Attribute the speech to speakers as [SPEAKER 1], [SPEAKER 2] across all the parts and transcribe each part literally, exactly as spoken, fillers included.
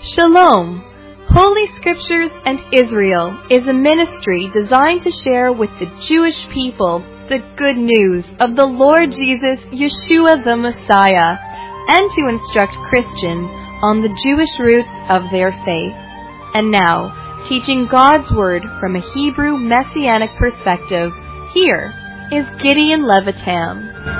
[SPEAKER 1] Shalom! Holy Scriptures and Israel is a ministry designed to share with the Jewish people the good news of the Lord Jesus, Yeshua the Messiah, and to instruct Christians on the Jewish roots of their faith. And now, teaching God's Word from a Hebrew Messianic perspective, here is Gideon Levitam.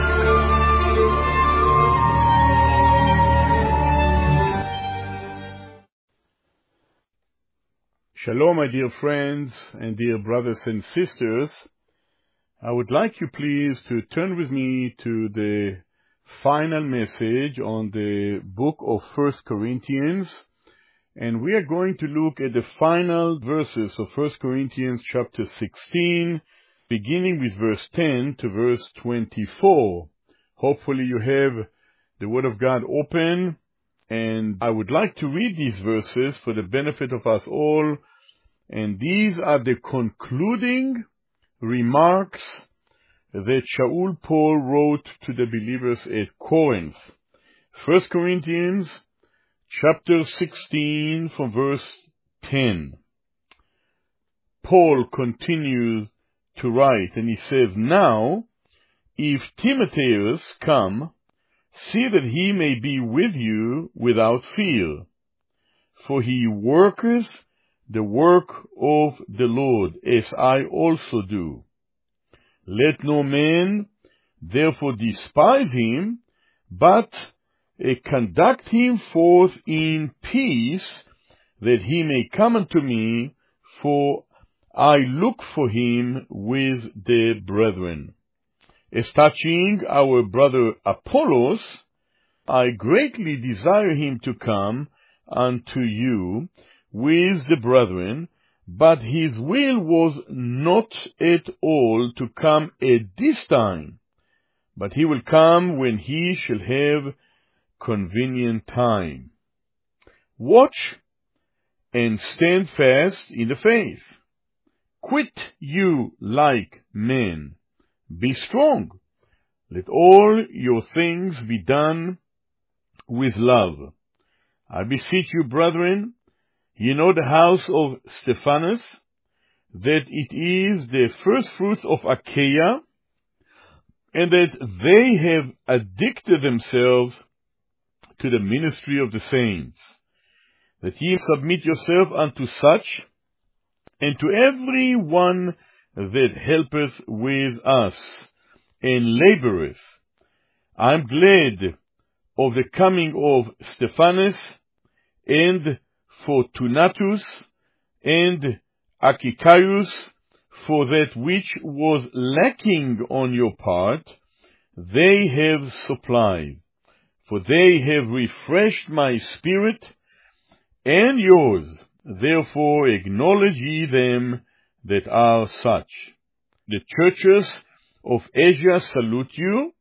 [SPEAKER 2] Shalom, my dear friends and dear brothers and sisters. I would like you please to turn with me to the final message on the book of First Corinthians, and we are going to look at the final verses of First Corinthians chapter sixteen, beginning with verse ten to verse twenty-four. Hopefully you have the Word of God open, and I would like to read these verses for the benefit of us all. And these are the concluding remarks that Shaul Paul wrote to the believers at Corinth. First Corinthians chapter sixteen from verse ten. Paul continues to write, and he says, "Now, if Timotheus come, see that he may be with you without fear, for he worketh the work of the Lord, as I also do. Let no man therefore despise him, but uh, conduct him forth in peace, that he may come unto me, for I look for him with the brethren. As touching our brother Apollos, I greatly desire him to come unto you with the brethren, but his will was not at all to come at this time, but he will come when he shall have convenient time. Watch and stand fast in the faith. Quit you like men. Be strong. Let all your things be done with love. I beseech you, brethren, ye know the house of Stephanus, that it is the first fruits of Achaia, and that they have addicted themselves to the ministry of the saints, that ye submit yourself unto such, and to every one that helpeth with us, and laboureth. I am glad of the coming of Stephanus, and Fortunatus, and Achaicus, for that which was lacking on your part, they have supplied. For they have refreshed my spirit and yours. Therefore acknowledge ye them that are such. The churches of Asia salute you.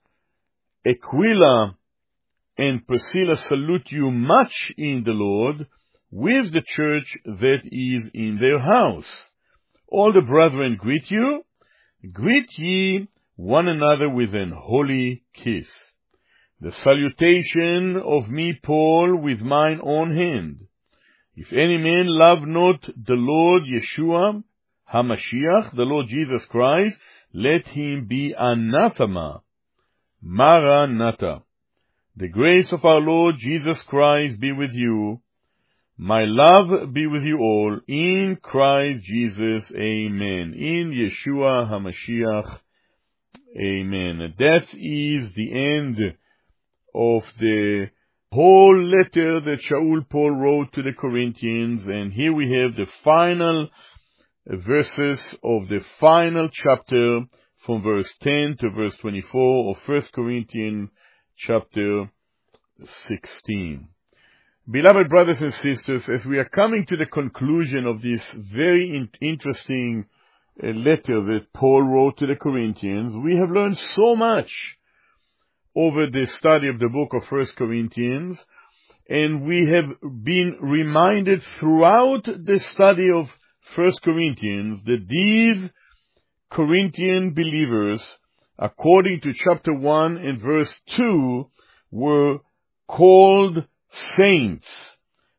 [SPEAKER 2] Aquila and Priscilla salute you much in the Lord, with the church that is in their house. All the brethren greet you. Greet ye one another with an holy kiss. The salutation of me, Paul, with mine own hand. If any man love not the Lord Yeshua HaMashiach, the Lord Jesus Christ, let him be anathema. Maranatha. The grace of our Lord Jesus Christ be with you. My love be with you all. In Christ Jesus, amen. In Yeshua HaMashiach, amen. That is the end of the whole letter that Shaul Paul wrote to the Corinthians, and here we have the final verses of the final chapter from verse ten to verse twenty-four of First Corinthians chapter sixteen. Beloved brothers and sisters, as we are coming to the conclusion of this very in- interesting uh, letter that Paul wrote to the Corinthians, we have learned so much over the study of the book of First Corinthians, and we have been reminded throughout the study of First Corinthians that these Corinthian believers, according to chapter one and verse two, were called saints.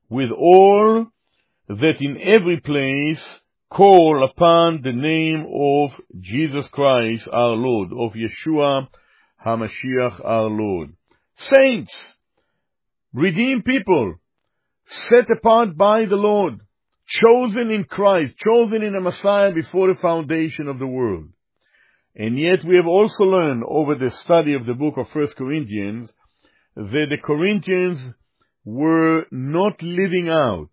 [SPEAKER 2] with all that in every place call upon the name of Jesus Christ our Lord, of Yeshua HaMashiach our Lord. Saints, redeemed people, set apart by the Lord, chosen in Christ, chosen in the Messiah before the foundation of the world. And yet we have also learned over the study of the book of First Corinthians that the Corinthians were not living out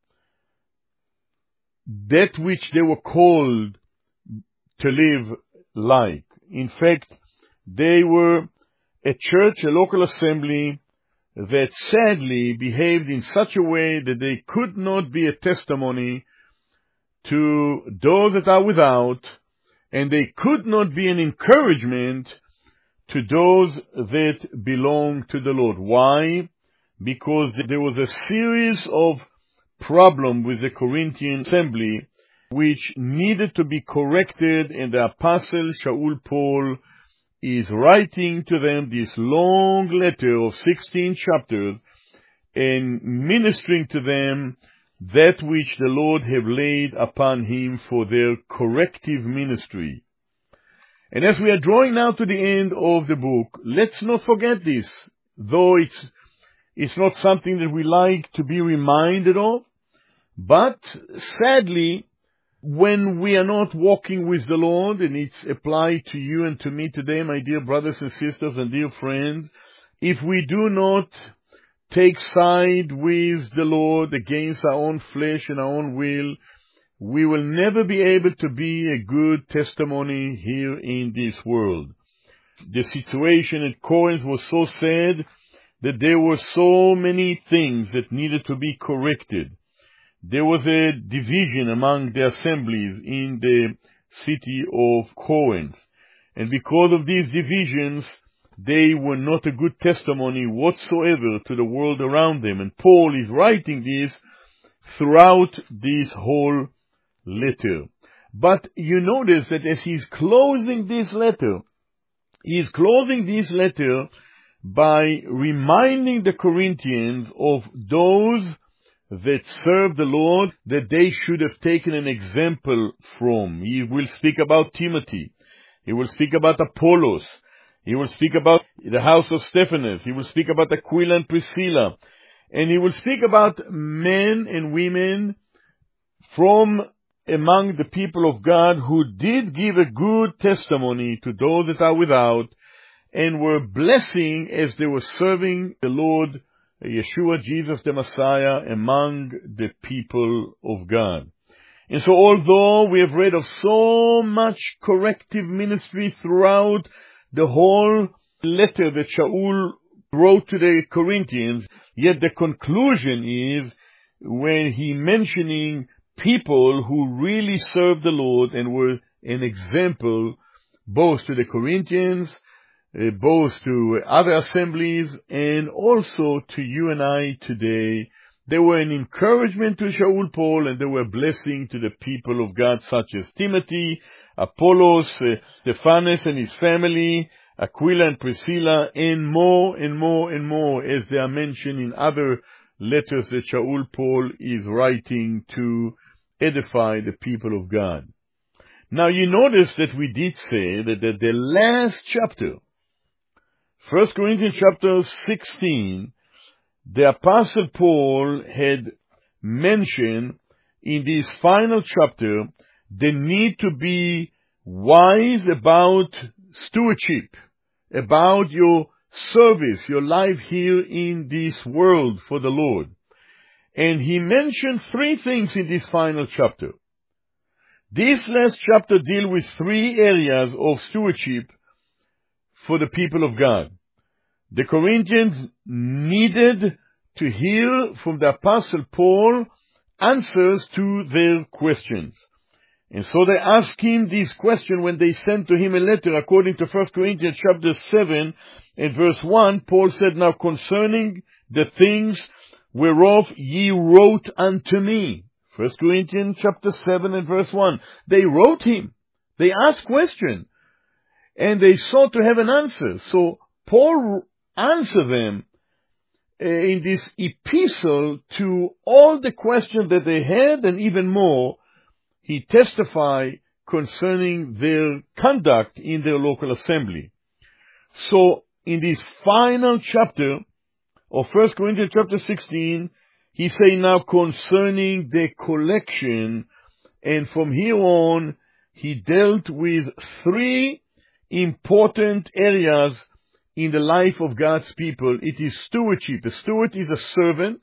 [SPEAKER 2] that which they were called to live like. In fact, they were a church, a local assembly, that sadly behaved in such a way that they could not be a testimony to those that are without, and they could not be an encouragement to those that belong to the Lord. Why? Because there was a series of problems with the Corinthian assembly which needed to be corrected, and the apostle Shaul Paul is writing to them this long letter of sixteen chapters and ministering to them that which the Lord have laid upon him for their corrective ministry. And as we are drawing now to the end of the book, let's not forget this, though it's, it's not something that we like to be reminded of, but sadly, when we are not walking with the Lord, and it's applied to you and to me today, my dear brothers and sisters and dear friends, if we do not take side with the Lord against our own flesh and our own will, we will never be able to be a good testimony here in this world. The situation at Corinth was so sad that there were so many things that needed to be corrected. There was a division among the assemblies in the city of Corinth. And because of these divisions, they were not a good testimony whatsoever to the world around them. And Paul is writing this throughout this whole letter. But you notice that as he's closing this letter, he is closing this letter by reminding the Corinthians of those that serve the Lord, that they should have taken an example from. He will speak about Timothy. He will speak about Apollos. He will speak about the house of Stephanas. He will speak about Aquila and Priscilla. And he will speak about men and women from among the people of God who did give a good testimony to those that are without, and were blessing as they were serving the Lord Yeshua, Jesus the Messiah, among the people of God. And so although we have read of so much corrective ministry throughout the whole letter that Shaul wrote to the Corinthians, yet the conclusion is when he mentioning people who really served the Lord and were an example both to the Corinthians, Uh, both to other assemblies, and also to you and I today. They were an encouragement to Shaul Paul, and they were a blessing to the people of God, such as Timothy, Apollos, uh, Stephanas and his family, Aquila and Priscilla, and more and more and more, as they are mentioned in other letters that Shaul Paul is writing to edify the people of God. Now you notice that we did say that, that the last chapter, First Corinthians chapter sixteen, the Apostle Paul had mentioned in this final chapter the need to be wise about stewardship, about your service, your life here in this world for the Lord. And he mentioned three things in this final chapter. This last chapter deals with three areas of stewardship for the people of God. The Corinthians needed to hear from the Apostle Paul answers to their questions. And so they asked him this question when they sent to him a letter. According to First Corinthians chapter seven and verse one, Paul said, "Now concerning the things whereof ye wrote unto me." First Corinthians chapter seven and verse one. They wrote him. They asked question. And they sought to have an answer. So Paul answered them uh, in this epistle to all the questions that they had, and even more, he testified concerning their conduct in their local assembly. So, in this final chapter of First Corinthians chapter sixteen, he say now concerning the collection, and from here on, he dealt with three important areas in the life of God's people. It is stewardship. A steward is a servant.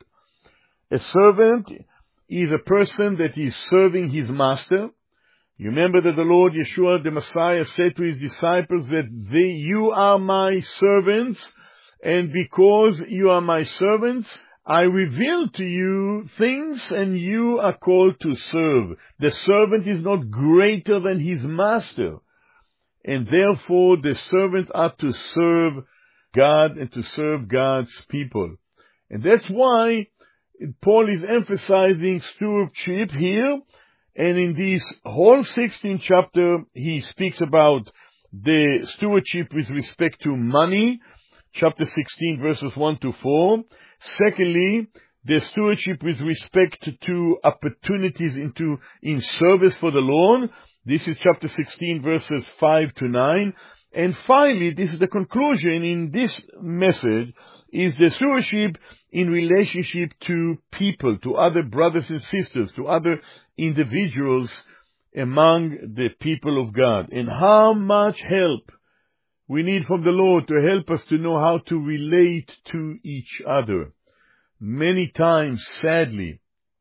[SPEAKER 2] A servant is a person that is serving his master. You remember that the Lord Yeshua, the Messiah, said to his disciples that they, you are my servants, and because you are my servants, I reveal to you things, and you are called to serve. The servant is not greater than his master, and therefore the servants are to serve God and to serve God's people. And that's why Paul is emphasizing stewardship here, and in this whole sixteenth chapter, he speaks about the stewardship with respect to money, chapter sixteen, verses one to four. Secondly, the stewardship with respect to opportunities into in service for the Lord. This is chapter sixteen, verses five to nine. And finally, this is the conclusion in this message, is the stewardship in relationship to people, to other brothers and sisters, to other individuals among the people of God. And how much help we need from the Lord to help us to know how to relate to each other. Many times, sadly,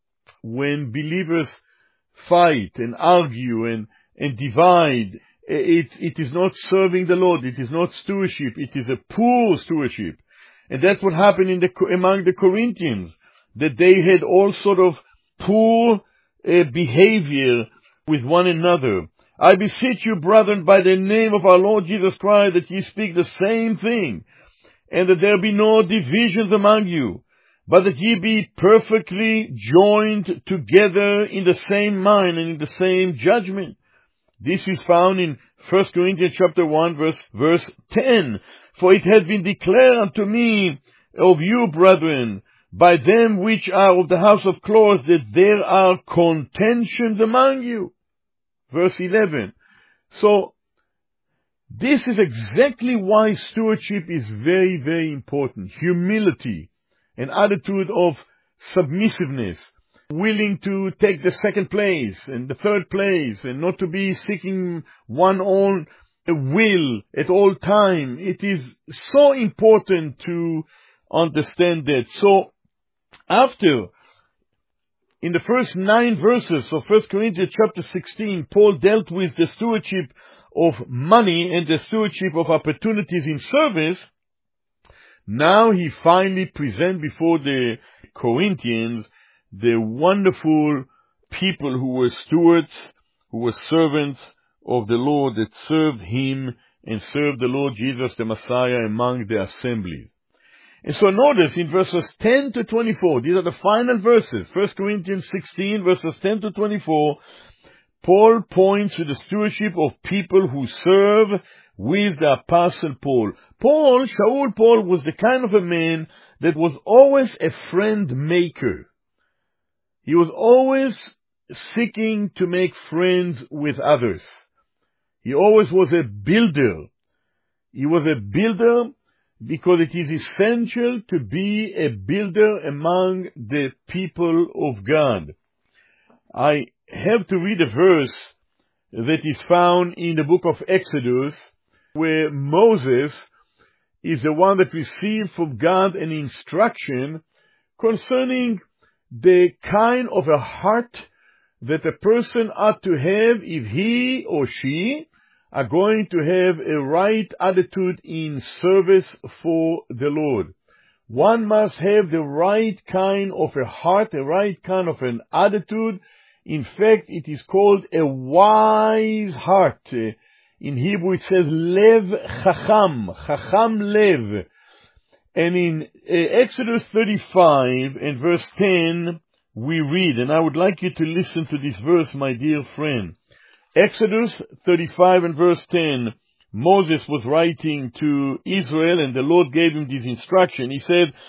[SPEAKER 2] when believers fight and argue and, and divide, it, it is not serving the Lord. It is not stewardship. It is a poor stewardship. And that's what happened in the, among the Corinthians, that they had all sort of poor uh, behavior with one another. I beseech you, brethren, by the name of our Lord Jesus Christ, that ye speak the same thing, and that there be no divisions among you, but that ye be perfectly joined together in the same mind and in the same judgment. This is found in First Corinthians chapter one, verse, verse ten. For it has been declared unto me of you, brethren, by them which are of the house of Chloe, that there are contentions among you. Verse eleven. So, this is exactly why stewardship is very, very important. Humility, an attitude of submissiveness, willing to take the second place and the third place, and not to be seeking one own will at all time. It is so important to understand that. So, after, in the first nine verses of First Corinthians chapter sixteen, Paul dealt with the stewardship of money and the stewardship of opportunities in service. Now he finally presents before the Corinthians the wonderful people who were stewards, who were servants of the Lord, that served him and served the Lord Jesus the Messiah among the assembly. And so notice in verses ten to twenty-four, these are the final verses, First Corinthians sixteen, verses ten to twenty-four, Paul points to the stewardship of people who serve with the Apostle Paul. Paul, Shaul Paul, was the kind of a man that was always a friend maker. He was always seeking to make friends with others. He always was a builder. He was a builder because it is essential to be a builder among the people of God. I have to read a verse that is found in the book of Exodus, where Moses is the one that received from God an instruction concerning the kind of a heart that a person ought to have if he or she are going to have a right attitude in service for the Lord. One must have the right kind of a heart, the right kind of an attitude. In fact, it is called a wise heart. In Hebrew it says lev chacham, chacham lev. And in uh, Exodus thirty-five and verse ten, we read, and I would like you to listen to this verse, my dear friend. Exodus thirty-five and verse ten, Moses was writing to Israel, and the Lord gave him this instruction. He said,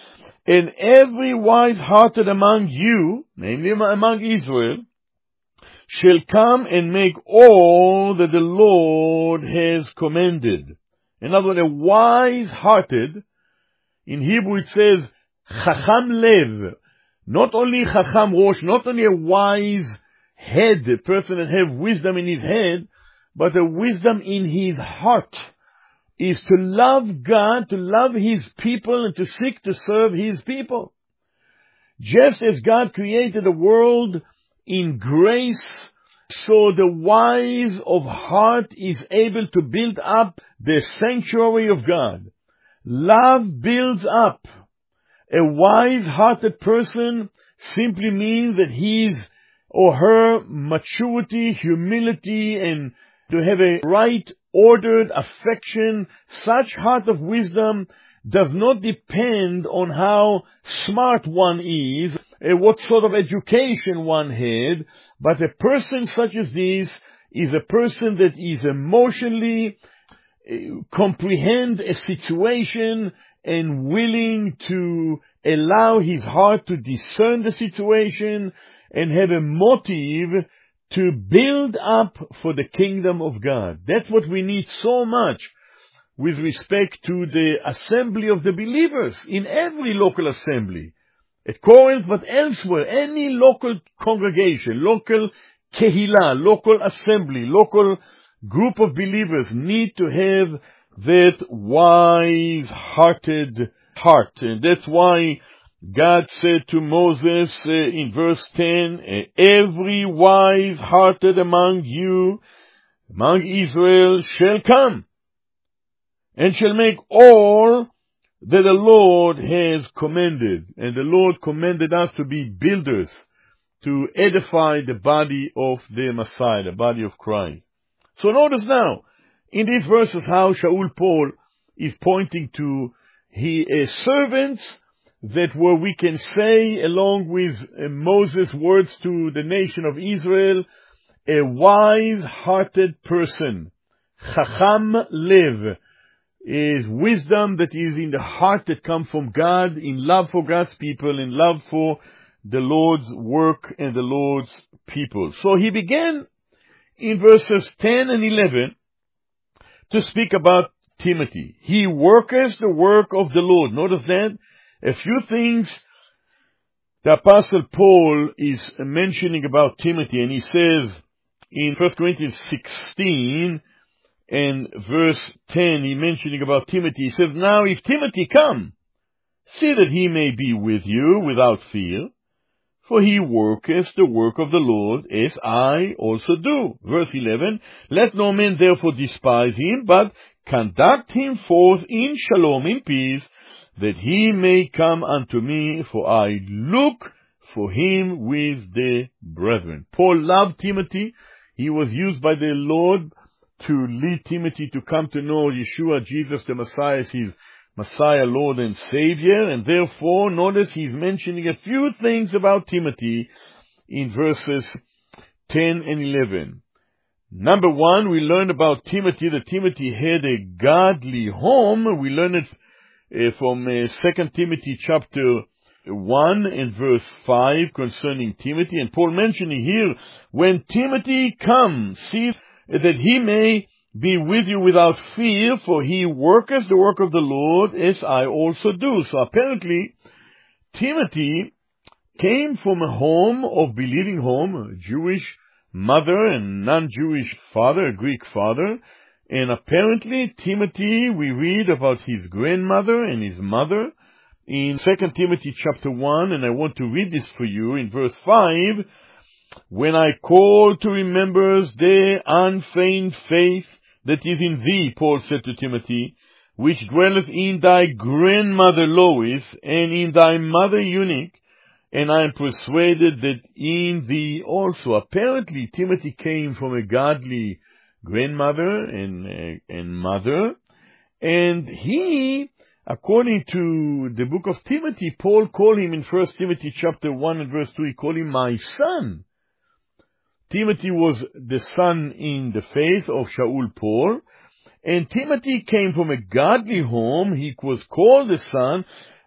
[SPEAKER 2] and every wise-hearted among you, namely among Israel, shall come and make all that the Lord has commanded. In other words, a wise-hearted, in Hebrew it says, Chacham Lev, not only Chacham Rosh, not only a wise head, a person that have wisdom in his head, but a wisdom in his heart, is to love God, to love His people, and to seek to serve His people. Just as God created the world in grace, so the wise of heart is able to build up the sanctuary of God. Love builds up. A wise-hearted person simply means that his or her maturity, humility, and to have a right, ordered affection, such heart of wisdom does not depend on how smart one is, what sort of education one had, but a person such as this is a person that is emotionally uh, comprehend a situation and willing to allow his heart to discern the situation and have a motive to build up for the kingdom of God. That's what we need so much with respect to the assembly of the believers in every local assembly. At Corinth, but elsewhere, any local congregation, local kehillah, local assembly, local group of believers need to have that wise-hearted heart. And that's why God said to Moses uh, in verse ten, every wise-hearted among you, among Israel, shall come, and shall make all that the Lord has commanded. And the Lord commanded us to be builders, to edify the body of the Messiah, the body of Christ. So notice now, in these verses, how Shaul Paul is pointing to his uh, servants that were, we can say, along with uh, Moses' words to the nation of Israel, a wise-hearted person, Chacham Lev, is wisdom that is in the heart that comes from God, in love for God's people, in love for the Lord's work and the Lord's people. So he began in verses ten and eleven to speak about Timothy. He worketh the work of the Lord. Notice that. A few things the Apostle Paul is mentioning about Timothy, and he says in First Corinthians sixteen and verse ten, he mentioning about Timothy, he says, now if Timothy come, see that he may be with you without fear, for he worketh the work of the Lord, as I also do. Verse eleven, let no man therefore despise him, but conduct him forth in shalom, in peace, that he may come unto me, for I look for him with the brethren. Paul loved Timothy. He was used by the Lord to lead Timothy to come to know Yeshua, Jesus the Messiah, as his Messiah, Lord and Savior. And therefore, notice he's mentioning a few things about Timothy in verses ten and eleven. Number one, we learn about Timothy that Timothy had a godly home. We learn it Uh, from uh, Second Timothy chapter one and verse five concerning Timothy. And Paul mentioning here, when Timothy comes, see that he may be with you without fear, for he worketh the work of the Lord, as I also do. So apparently, Timothy came from a home of believing home, a Jewish mother and non-Jewish father, a Greek father. And apparently, Timothy, we read about his grandmother and his mother in Second Timothy chapter one, and I want to read this for you in verse five. When I call to remembrance the unfeigned faith that is in thee, Paul said to Timothy, which dwelleth in thy grandmother Lois and in thy mother Eunice, and I am persuaded that in thee also. Apparently, Timothy came from a godly grandmother and uh, and mother, and he, according to the book of Timothy, Paul called him in First Timothy chapter one and verse two, he called him my son. Timothy was the son in the faith of Shaul Paul, and Timothy came from a godly home. He was called a son,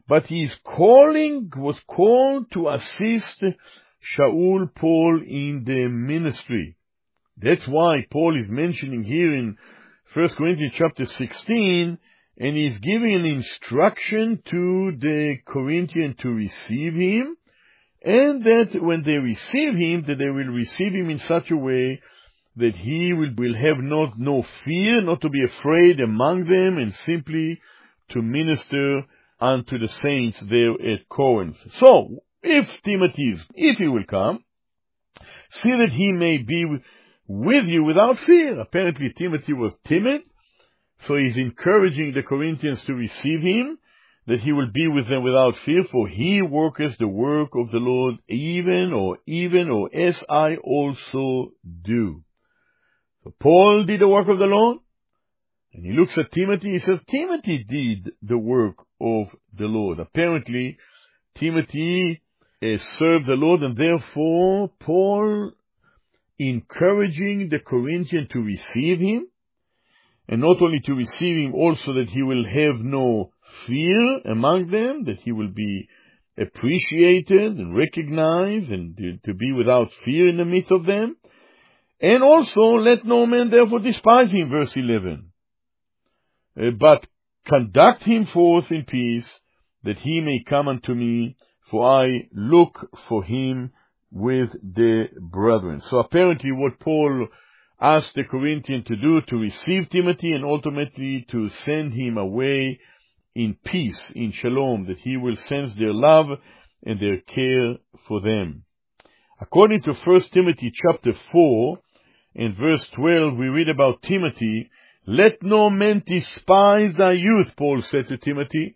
[SPEAKER 2] but he's calling, was called to assist Shaul Paul in the ministry. That's why Paul is mentioning here in First Corinthians chapter sixteen, and he's giving an instruction to the Corinthians to receive him, and that when they receive him, that they will receive him in such a way that he will, will have not no fear, not to be afraid among them, and simply to minister unto the saints there at Corinth. So, if Timothy is, if he will come, see that he may be with you without fear. Apparently Timothy was timid, so he's encouraging the Corinthians to receive him, that he will be with them without fear, for he worketh the work of the Lord, even or even or as I also do. So Paul did the work of the Lord, and he looks at Timothy, he says, Timothy did the work of the Lord. Apparently, Timothy uh, served the Lord, and therefore Paul encouraging the Corinthians to receive him, and not only to receive him, also that he will have no fear among them, that he will be appreciated and recognized, and to, to be without fear in the midst of them. And also, let no man therefore despise him, verse eleven, uh, but conduct him forth in peace, that he may come unto me, for I look for him with the brethren. So apparently what Paul asked the Corinthians to do, to receive Timothy and ultimately to send him away in peace, in shalom, that he will sense their love and their care for them. According to First Timothy chapter four, in verse twelve, we read about Timothy, let no man despise thy youth, Paul said to Timothy.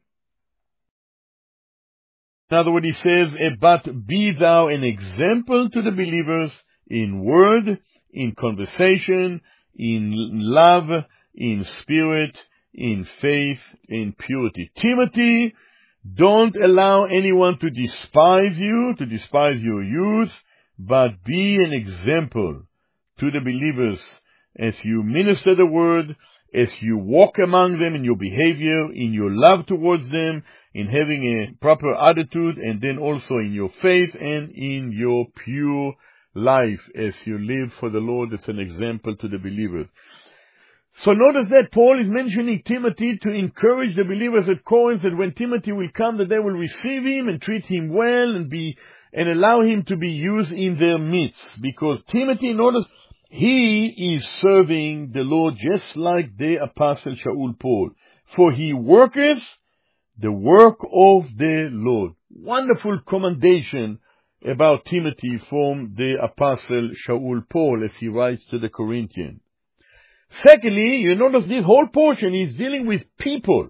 [SPEAKER 2] In other words, he says, but be thou an example to the believers in word, in conversation, in love, in spirit, in faith, in purity. Timothy, don't allow anyone to despise you, to despise your youth, but be an example to the believers as you minister the word, as you walk among them in your behavior, in your love towards them, in having a proper attitude, and then also in your faith and in your pure life as you live for the Lord as an example to the believers. So notice that Paul is mentioning Timothy to encourage the believers at Corinth that when Timothy will come, that they will receive him and treat him well and be and allow him to be used in their midst. Because Timothy, notice, he is serving the Lord just like the apostle Shaul Paul. For he worketh the work of the Lord. Wonderful commendation about Timothy from the apostle Shaul Paul as he writes to the Corinthians. Secondly, you notice this whole portion is dealing with people.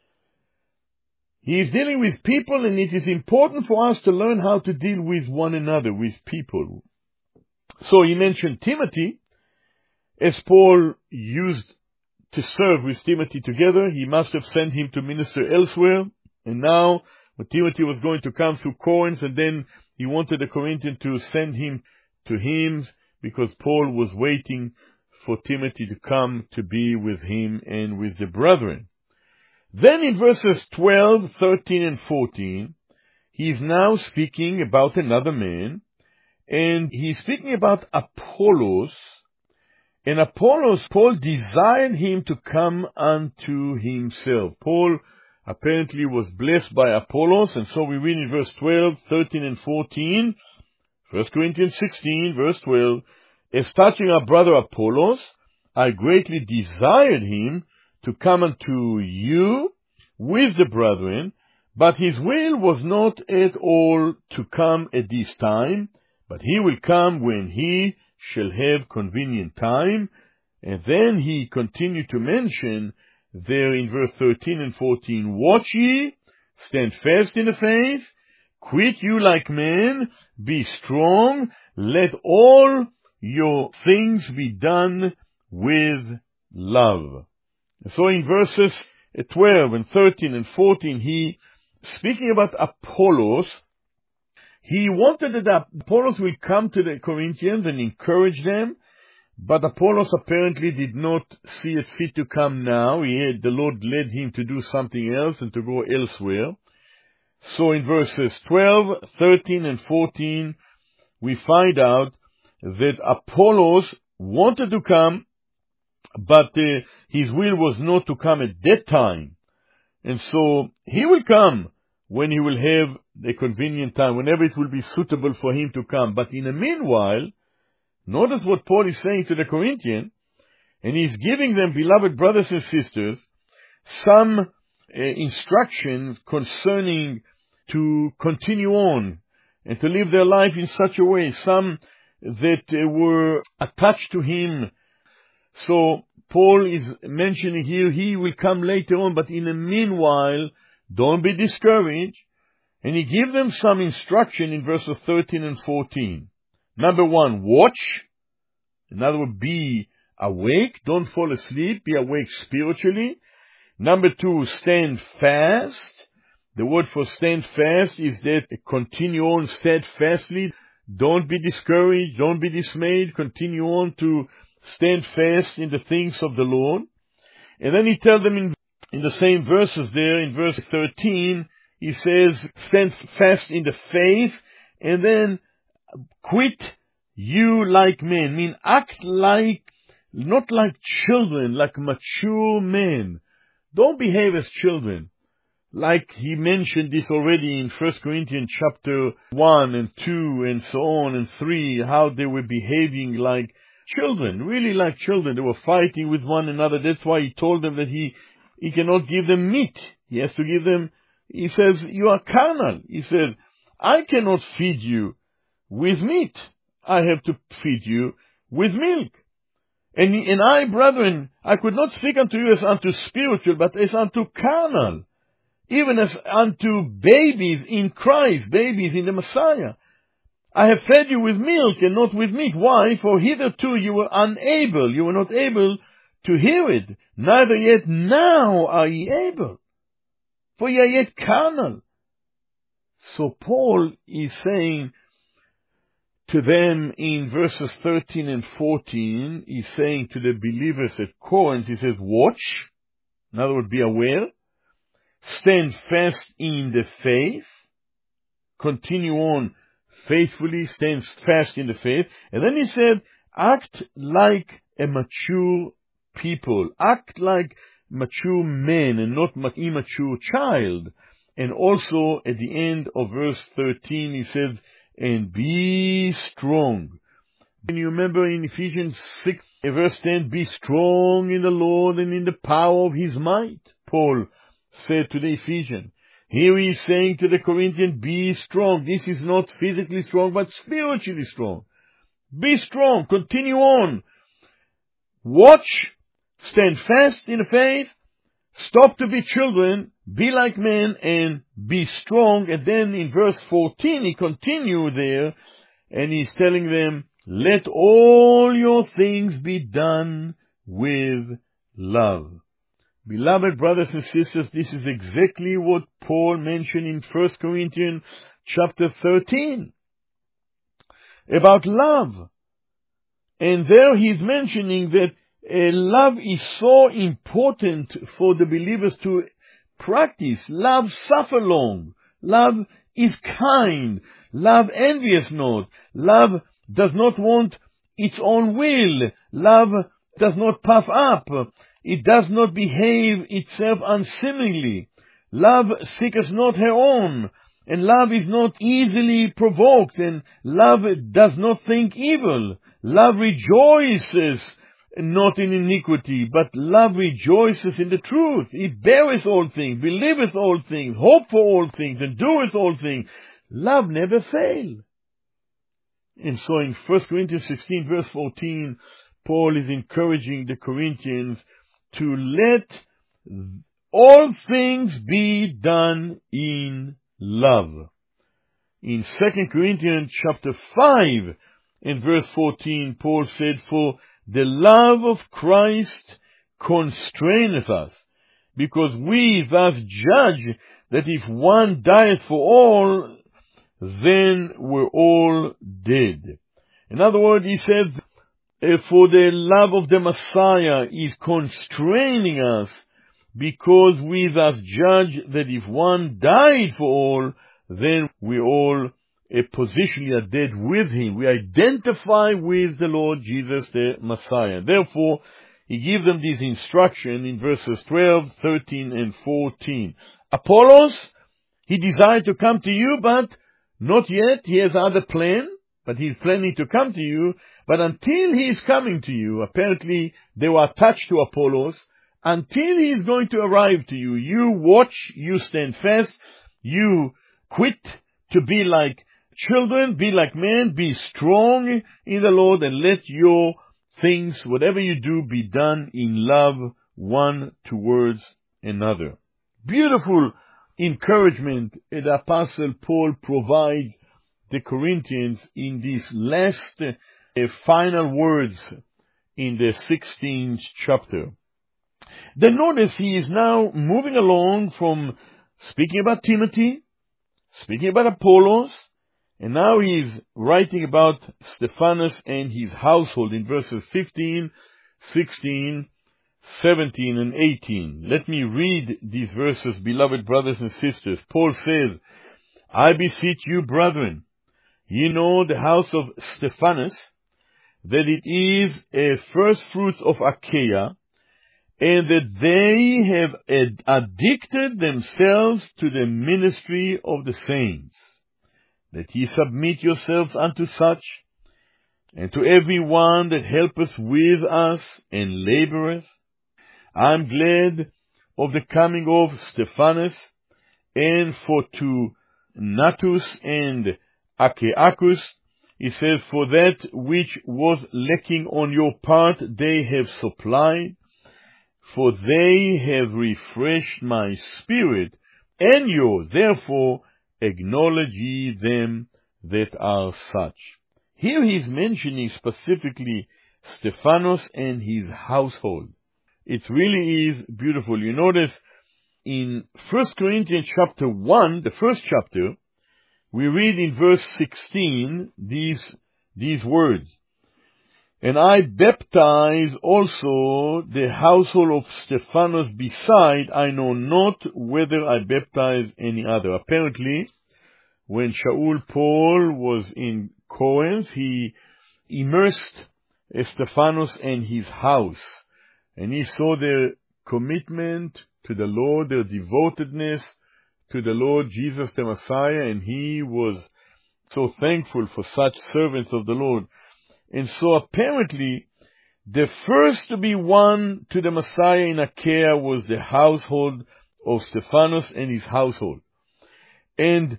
[SPEAKER 2] He is dealing with people, and it is important for us to learn how to deal with one another, with people. So he mentioned Timothy, as Paul used to serve with Timothy together. He must have sent him to minister elsewhere. And now, when Timothy was going to come through Corinth, and then he wanted the Corinthians to send him to him, because Paul was waiting for Timothy to come to be with him and with the brethren. Then in verses twelve, thirteen, and fourteen, he is now speaking about another man, and he's speaking about Apollos. And Apollos, Paul desired him to come unto himself. Paul apparently was blessed by Apollos, and so we read in verse twelve, thirteen, and fourteen, First Corinthians sixteen, verse twelve, as touching our brother Apollos, I greatly desired him to come unto you with the brethren, but his will was not at all to come at this time, but he will come when he shall have convenient time. And then he continued to mention there in verse thirteen and fourteen, watch ye, stand fast in the faith, quit you like men, be strong, let all your things be done with love. So in verses twelve and thirteen and fourteen, he, speaking about Apollos, he wanted that Apollos will come to the Corinthians and encourage them, but Apollos apparently did not see it fit to come now. He had, the Lord led him to do something else and to go elsewhere. So in verses twelve, thirteen, and fourteen, we find out that Apollos wanted to come, but uh, his will was not to come at that time. And so he will come when he will have a convenient time, whenever it will be suitable for him to come. But in the meanwhile, notice what Paul is saying to the Corinthians, and he's giving them, beloved brothers and sisters, some uh, instructions concerning to continue on and to live their life in such a way, some that uh, were attached to him. So Paul is mentioning here, he will come later on, but in the meanwhile, don't be discouraged. And he gives them some instruction in verses thirteen and fourteen. Number one, watch. In other words, be awake. Don't fall asleep. Be awake spiritually. Number two, stand fast. The word for stand fast is that continue on steadfastly. Don't be discouraged. Don't be dismayed. Continue on to stand fast in the things of the Lord. And then he tells them in, in the same verses there, in verse thirteen, he says, stand fast in the faith, and then quit you like men. Mean, act like, not like children, like mature men. Don't behave as children. Like he mentioned this already in First Corinthians chapter one and two and so on and three, how they were behaving like children, really like children. They were fighting with one another. That's why he told them that he, he cannot give them meat. He has to give them, he says, you are carnal. He said, I cannot feed you with meat. I have to feed you with milk. And, and I, brethren, I could not speak unto you as unto spiritual, but as unto carnal, even as unto babies in Christ, babies in the Messiah. I have fed you with milk and not with meat. Why? For hitherto you were unable, you were not able to hear it. Neither yet now are ye able, for ye are yet carnal. So Paul is saying to them in verses thirteen and fourteen, he's saying to the believers at Corinth, he says, watch, in other words, be aware, stand fast in the faith, continue on faithfully, stand fast in the faith. And then he said, act like a mature people, act like mature men and not immature child. And also at the end of verse thirteen, he said, and be strong. And you remember in Ephesians six, verse ten, be strong in the Lord and in the power of his might, Paul said to the Ephesians. Here he is saying to the Corinthians, be strong. This is not physically strong, but spiritually strong. Be strong. Continue on. Watch. Stand fast in the faith. Stop to be children. Be like men and be strong. And then in verse fourteen, he continued there and he's telling them, let all your things be done with love. Beloved brothers and sisters, this is exactly what Paul mentioned in First Corinthians chapter thirteen about love. And there he's mentioning that uh, love is so important for the believers to practice. Love suffer long. Love is kind. Love envious not. Love does not want its own will. Love does not puff up. It does not behave itself unseemingly. Love seeketh not her own, and love is not easily provoked, and love does not think evil. Love rejoices not in iniquity, but love rejoices in the truth. It beareth all things, believeth all things, hopeth for all things, and doeth all things. Love never fails. And so in First Corinthians sixteen verse fourteen, Paul is encouraging the Corinthians to let all things be done in love. In Second Corinthians chapter five and verse fourteen, Paul said, for the love of Christ constraineth us, because we thus judge that if one dieth for all, then we're all dead. In other words, he said, for the love of the Messiah is constraining us because we thus judge that if one died for all, then we all uh, positionally are dead with him. We identify with the Lord Jesus the Messiah. Therefore, he gives them this instruction in verses twelve, thirteen, and fourteen. Apollos, he desired to come to you, but not yet. He has other plan, but he's planning to come to you. But until he is coming to you, apparently they were attached to Apollos, until he is going to arrive to you, you watch, you stand fast, you quit to be like children, be like men, be strong in the Lord, and let your things, whatever you do, be done in love one towards another. Beautiful encouragement the Apostle Paul provides the Corinthians in these last uh, final words in the sixteenth chapter. Then notice he is now moving along from speaking about Timothy, speaking about Apollos, and now he is writing about Stephanas and his household in verses fifteen, sixteen, seventeen, and eighteen. Let me read these verses, beloved brothers and sisters. Paul says, I beseech you, brethren, ye know the house of Stephanas, that it is a first fruits of Achaia, and that they have ad- addicted themselves to the ministry of the saints, that ye submit yourselves unto such, and to every one that helpeth with us and laboureth. I am glad of the coming of Stephanas, and for to Natus and Achaicus, he says, for that which was lacking on your part they have supplied, for they have refreshed my spirit and yours. Therefore acknowledge ye them that are such. Here he is mentioning specifically Stephanos and his household. It really is beautiful. You notice in First Corinthians chapter one, the first chapter, we read in verse sixteen these, these words. And I baptize also the household of Stephanas beside, I know not whether I baptize any other. Apparently, when Shaul Paul was in Corinth, he immersed Stephanas and his house. And he saw their commitment to the Lord, their devotedness to the Lord Jesus the Messiah, and he was so thankful for such servants of the Lord. And so apparently, the first to be won to the Messiah in Achaia was the household of Stephanas and his household. And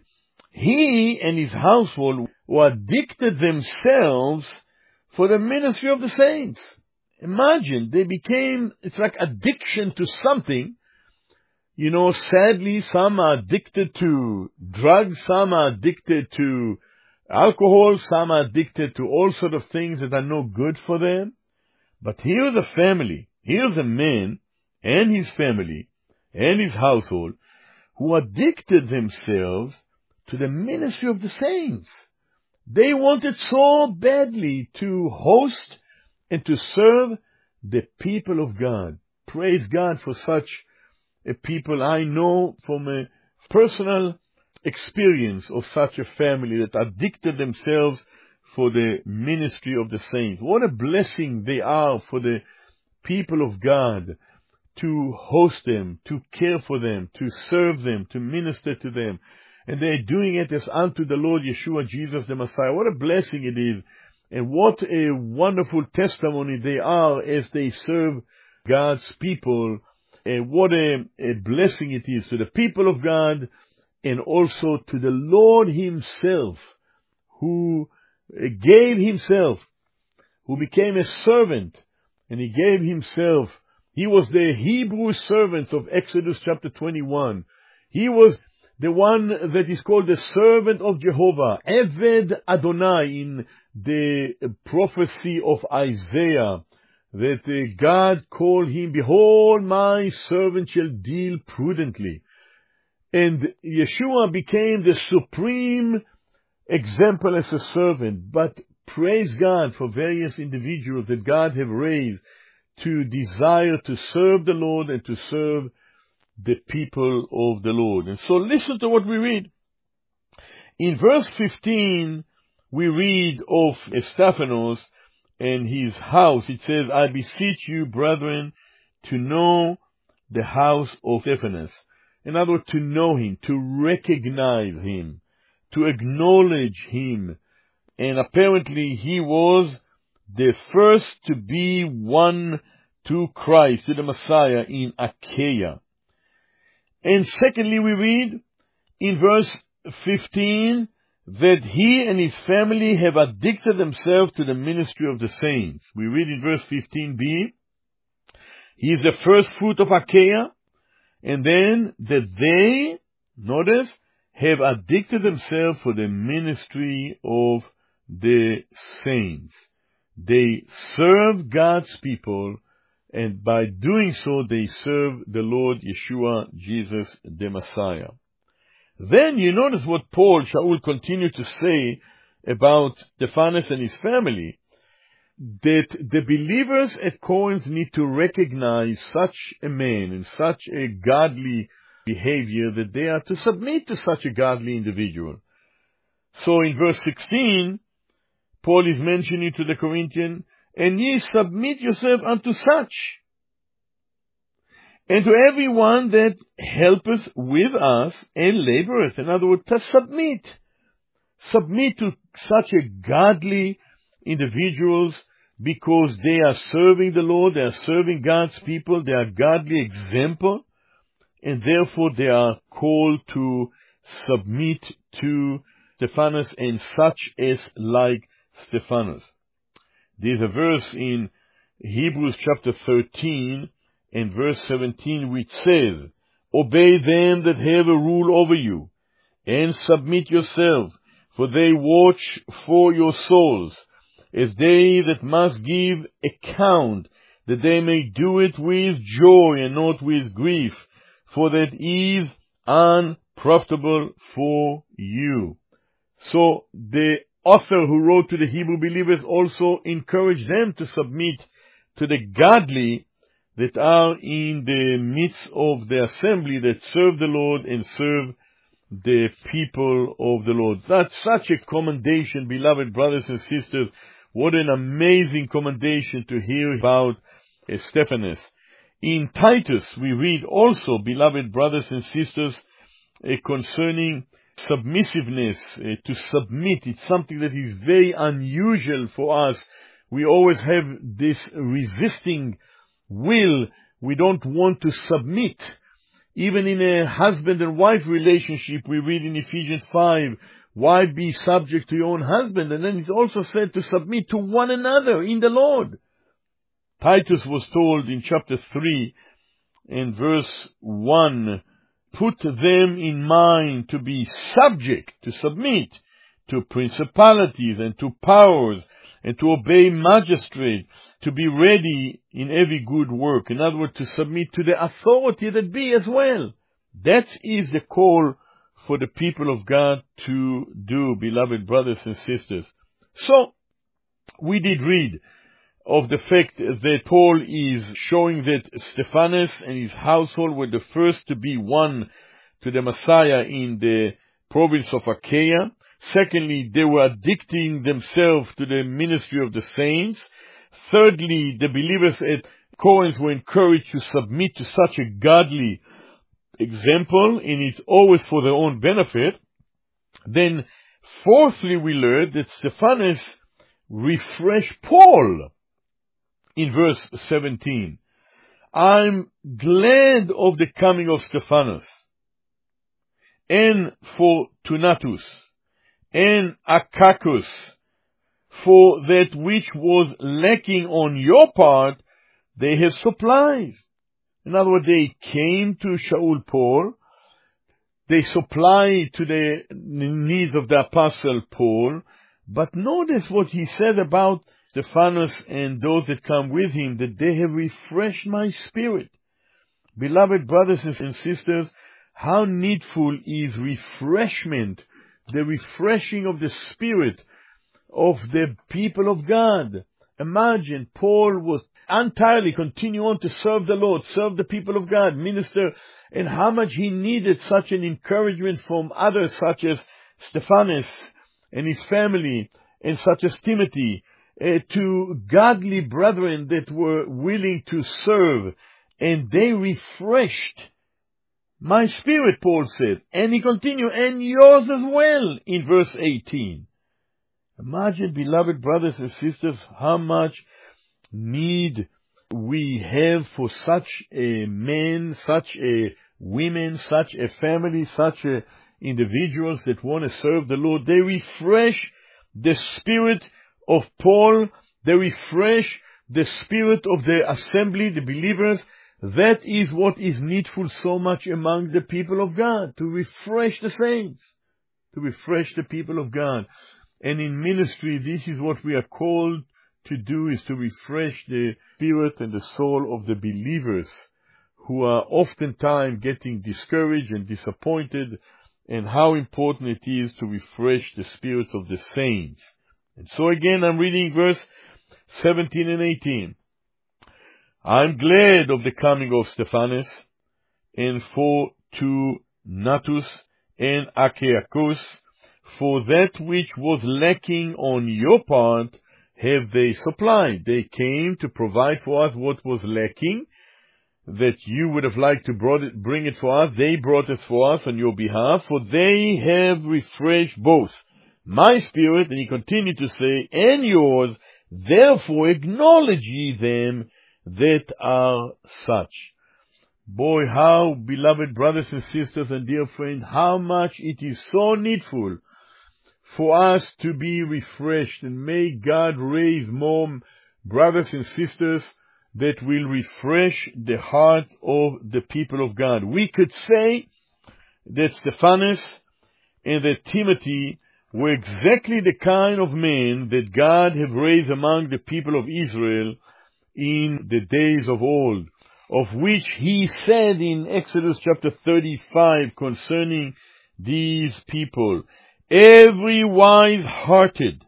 [SPEAKER 2] he and his household were addicted themselves for the ministry of the saints. Imagine, they became, it's like addiction to something. You know, sadly, some are addicted to drugs, some are addicted to alcohol, some are addicted to all sorts of things that are no good for them. But here's a family, here's a man and his family and his household who addicted themselves to the ministry of the saints. They wanted so badly to host and to serve the people of God. Praise God for such a people. I know from a personal experience of such a family that addicted themselves for the ministry of the saints. What a blessing they are for the people of God to host them, to care for them, to serve them, to minister to them. And they're doing it as unto the Lord Yeshua, Jesus the Messiah. What a blessing it is. And what a wonderful testimony they are as they serve God's people. And what a, a blessing it is to the people of God and also to the Lord himself, who gave himself, who became a servant, and he gave himself. He was the Hebrew servant of Exodus chapter twenty-one. He was the one that is called the servant of Jehovah, Eved Adonai, in the prophecy of Isaiah, that uh, God called him, behold, my servant shall deal prudently. And Yeshua became the supreme example as a servant. But praise God for various individuals that God have raised to desire to serve the Lord and to serve the people of the Lord. And so listen to what we read. In verse fifteen, we read of Stephanos and his house. It says, I beseech you, brethren, to know the house of Stephanas. In other words, to know him, to recognize him, to acknowledge him. And apparently he was the first to be won to Christ, to the Messiah in Achaia. And secondly, we read in verse fifteen that he and his family have addicted themselves to the ministry of the saints. We read in verse fifteen b, he is the first fruit of Achaia, and then that they, notice, have addicted themselves for the ministry of the saints. They serve God's people, and by doing so, they serve the Lord Yeshua, Jesus, the Messiah. Then you notice what Paul, Shaul, continued to say about Stephanas and his family, that the believers at Corinth need to recognize such a man and such a godly behavior that they are to submit to such a godly individual. So in verse sixteen, Paul is mentioning to the Corinthians, and ye submit yourself unto such, and to everyone that helpeth with us and laboreth. In other words, to submit. Submit to such a godly individuals, because they are serving the Lord, they are serving God's people, they are godly example, and therefore they are called to submit to Stephanas and such as like Stephanas. There's a verse in Hebrews chapter thirteen and verse seventeen which says, obey them that have a rule over you, and submit yourself, for they watch for your souls, as they that must give account, that they may do it with joy and not with grief, for that is unprofitable for you. So the author who wrote to the Hebrew believers also encouraged them to submit to the godly that are in the midst of the assembly, that serve the Lord and serve the people of the Lord. That's such a commendation, beloved brothers and sisters. What an amazing commendation to hear about uh, Stephanas. In Titus, we read also, beloved brothers and sisters, uh, concerning submissiveness, uh, to submit. It's something that is very unusual for us. We always have this resisting will. We don't want to submit. Even in a husband and wife relationship, we read in Ephesians five, wife, be subject to your own husband. And then it's also said to submit to one another in the Lord. Titus was told in chapter three and verse one, put them in mind to be subject, to submit to principalities and to powers, and to obey magistrates, to be ready in every good work. In other words, to submit to the authority that be as well. That is the call for the people of God to do, beloved brothers and sisters. So, we did read of the fact that Paul is showing that Stephanas and his household were the first to be won to the Messiah in the province of Achaia. Secondly, they were addicting themselves to the ministry of the saints. Thirdly, the believers at Corinth were encouraged to submit to such a godly example, and it's always for their own benefit. Then, fourthly, we learned that Stephanas refreshed Paul in verse seventeen. I'm glad of the coming of Stephanas, and for Tunatus, and Achaicus, for that which was lacking on your part, they have supplied. In other words, they came to Shaul Paul, they supplied to the needs of the apostle Paul, but notice what he said about Stephanas and those that come with him, that they have refreshed my spirit. Beloved brothers and sisters, how needful is refreshment, the refreshing of the spirit of the people of God. Imagine, Paul was entirely continue on to serve the Lord, serve the people of God, minister, and how much he needed such an encouragement from others such as Stephanas and his family, and such as Timothy, uh, to godly brethren that were willing to serve, and they refreshed my spirit, Paul said. And he continued, and yours as well, in verse eighteen. Imagine, beloved brothers and sisters, how much need we have for such a man, such a women, such a family, such a individuals that want to serve the Lord. They refresh the spirit of Paul. They refresh the spirit of the assembly, the believers. That is what is needful so much among the people of God, to refresh the saints, to refresh the people of God. And in ministry, this is what we are called to do, is to refresh the spirit and the soul of the believers who are oftentimes getting discouraged and disappointed, and how important it is to refresh the spirits of the saints. And so again, I'm reading verse seventeen and eighteen. I'm glad of the coming of Stephanas, and Fortunatus and Achaicus, for that which was lacking on your part have they supplied. They came to provide for us what was lacking, that you would have liked to brought it, bring it for us. They brought it for us on your behalf, for they have refreshed both my spirit, and he continued to say, and yours. Therefore acknowledge ye them that are such. Boy, how, beloved brothers and sisters and dear friends, how much it is so needful for us to be refreshed, and may God raise more brothers and sisters that will refresh the heart of the people of God. We could say that Stephanas and that Timothy were exactly the kind of men that God have raised among the people of Israel in the days of old, of which he said in Exodus chapter thirty-five concerning these people, every wise-hearted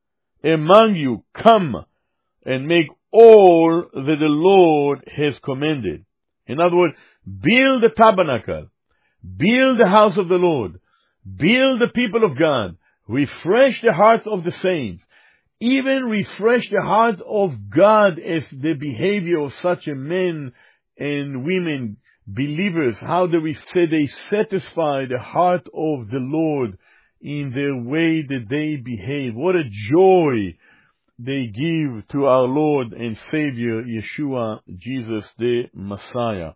[SPEAKER 2] among you come and make all that the Lord has commanded. In other words, build the tabernacle, build the house of the Lord, build the people of God, refresh the hearts of the saints, even refresh the heart of God as the behavior of such a men and women, believers, how they say they satisfy the heart of the Lord in their way that they behave. What a joy they give to our Lord and Savior, Yeshua, Jesus the Messiah.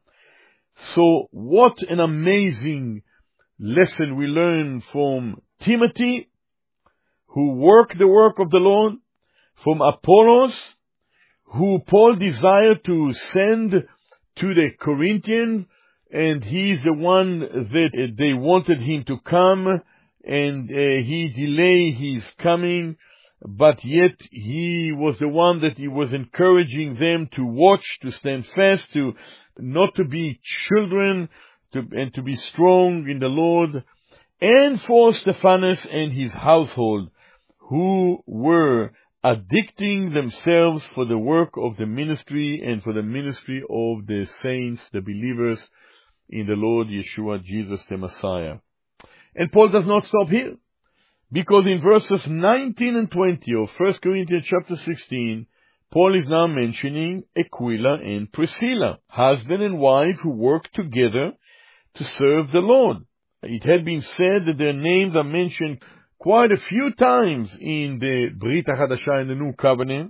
[SPEAKER 2] So what an amazing lesson we learn from Timothy, who worked the work of the Lord, from Apollos, who Paul desired to send to the Corinthians, and he's the one that they wanted him to come, and uh, he delayed his coming, but yet he was the one that he was encouraging them to watch, to stand fast, to not to be children, to, and to be strong in the Lord. And for Stephanas and his household, who were addicting themselves for the work of the ministry and for the ministry of the saints, the believers in the Lord Yeshua, Jesus the Messiah. And Paul does not stop here, because in verses nineteen and twenty of First Corinthians chapter sixteen, Paul is now mentioning Aquila and Priscilla, husband and wife who worked together to serve the Lord. It had been said that their names are mentioned quite a few times in the Brit HaChadashah, in the New Covenant,